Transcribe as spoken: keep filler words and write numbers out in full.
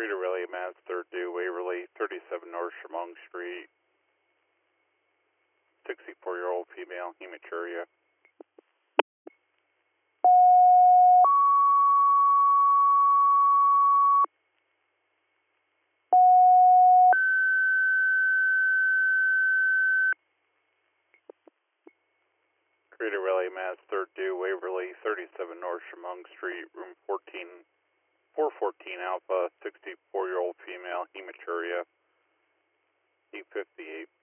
Rita Raleigh, Mass, third due, Waverly, thirty-seven North Chemung Street, sixty-four-year-old female, hematuria. Rita Raleigh, Mass, third due, Waverly, thirty-seven North Chemung Street, room fourteen, four fourteen Alpha, sixty-four-year-old female, hematuria, E fifty-eight.